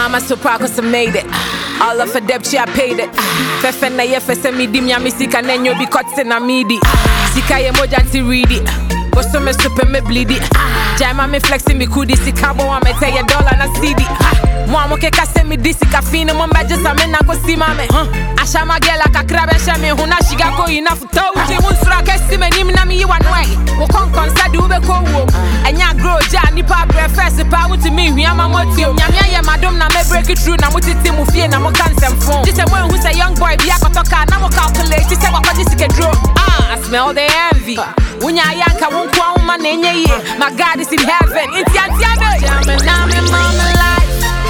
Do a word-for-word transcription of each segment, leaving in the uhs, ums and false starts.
mama so proud cause I made it. All of her debt she I paid it. Fefe na ye fese mi dim ya mi sika nenyo bi kote na midi. Sika ye moja nti read it. Boso me super me bleed it. Jaima me flexing me kudi sika bo wa me te ye dollar na C D. Mwa mo ke kase mi di sika fine mo mbaje sa me na ko si mame. Asha magela kakra be she me huna shiga ko ina futo. Ti unsura kesi me nim na mi yiwa nwai. Wo kon kon sa di ube ko wo. Enya grow ja nipa bre first pa wuti mi hwi ama motio. Nyamia ye madom na me break it through na mo titi mu fie na mo cancel phone. Just say when who say young boy bi akotoka na mo calculate. Just say wakodi sike draw. Ah, I smell the envy. Unya yanka wunkwa uma nenye ye. My God is in heaven. Inti antiabe. Jamming now me mama life.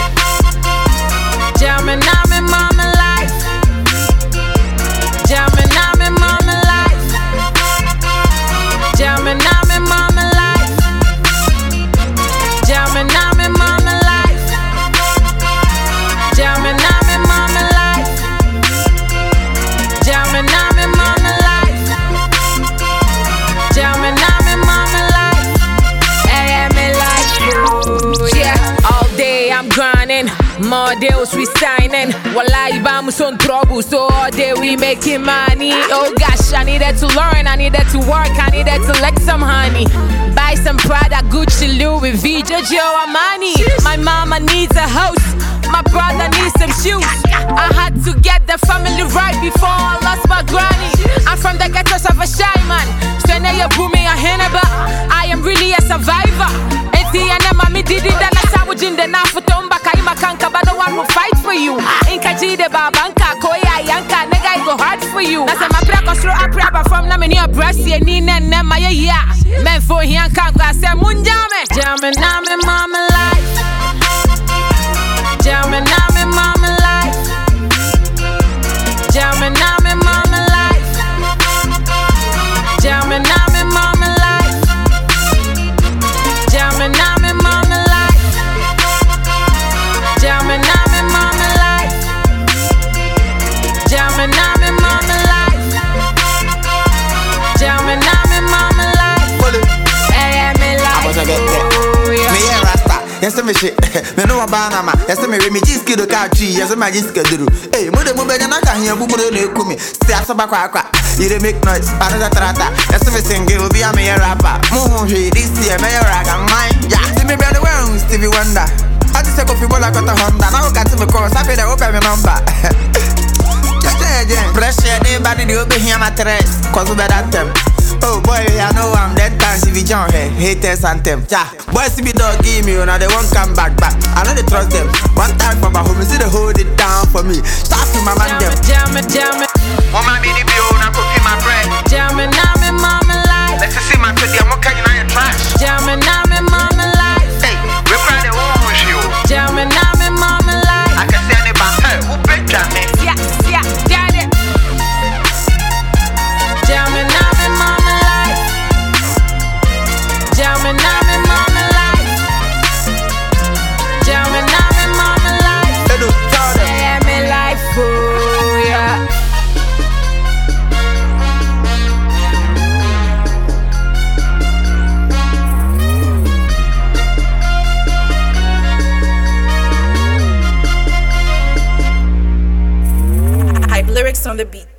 Jamming now me mama life. Jamming now me mama life. Jamming now me mama life. Jamming now me mama life. Jamming now me mama life. Jamming now me mama life. Jamming now me mama life. Hey, me life. Yeah, all day I'm grinding. More deals we signing. Wallahi bamus on trouble. So all day we making money. Oh gosh, I needed to learn, I needed to work, I needed to lick some honey. Buy some Prada, Gucci, Louis V, Giorgio Armani. My mama needs a house, my brother needs some shoes. I had to get the family right before I lost my granny. I'm from the ghettos of a shy man. So now you're booming a henneba. I am really a survivor. Mami didi dana sawujin de na futomba kaima kanka but no one will fight for you. Inka jide babanka koya yanka nigga I go hard for you. Nasa ma pra kosro apra ba from na me ni breast ye ni ne ne ma ye ya. Men for yanka go say munjame. Jamming na me mama life. Jamming na me mama life. Jamming na me mama life. Jamming na me mama life. Jamming na me mama life. Jamming na me mama life. Jamming na me mama life. Jamming na me mama life. Hey, me life. Me yeah rasta. Yes me shit. Me no abana ma. Yes me we me jiski do ka tree. Yes me jiski duru. Hey, mo de mo be na ka hian bu mo de na ekumi. Stay asaba kwa kwa. You dey make noise. Another trata. Yes me single be a me rapper. Mo ho hwe this year me rag and mine. Yeah. See me brother well Stevie Wonder. I just take off people like got a Honda. Now got to me course. I pay the open me number. Just again. Pressure anybody they obey here my tres. Cause we better them. Oh boy, I know I'm dead times if you jump here. Haters and them. Yeah. Boys be dog give me, now they won't come back back. I know they trust them. One time for my home, see they hold it down for me. Stop to my man them. Jam it, jam it. Mama me the bill, now cooking my bread. Jam it, now me mama life. Let's see my pretty, I'm okay, you know you're trash. Jam it, now me mama life. Hey, we cry the whole you. Jam it, now me mama life. I can say any about her, who bet jam it? Yeah, yeah, got it. Jam it, now me mama life. Jam it, now me mama life. Jam it, now me mama life. They do tell them. Yeah, me life, oh yeah. Lyrics on the beat.